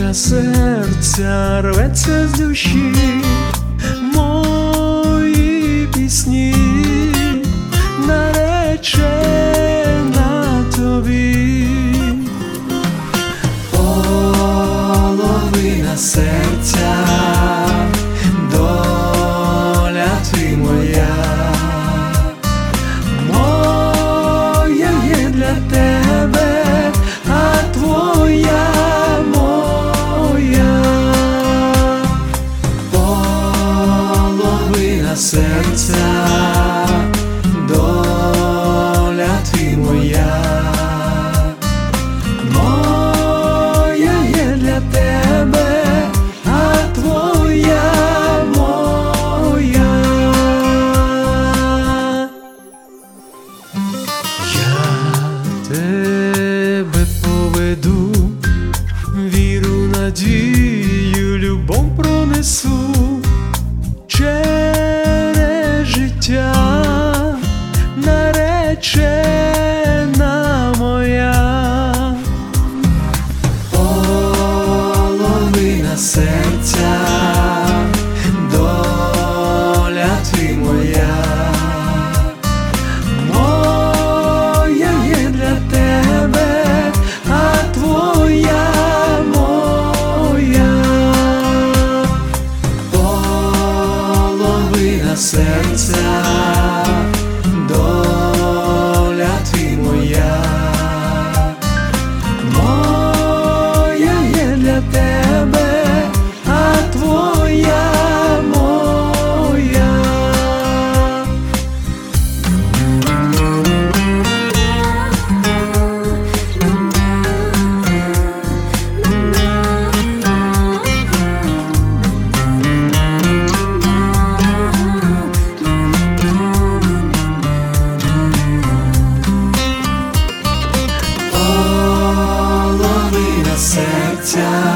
Душа серця рветься з душі, мої пісні наречена тобі, половина серця, доля ти моя, моя є для тебе, а твоя серця, доля ти моя, моя є для тебе, а твоя моя. Я тебе поведу, віру, надію, любов пронесу через життя, наречена моя, половина серця, доля ти моя, моя є для тебе, а твоя серця, доля ти моя, моя є для тебе, а твоя моя. Серця,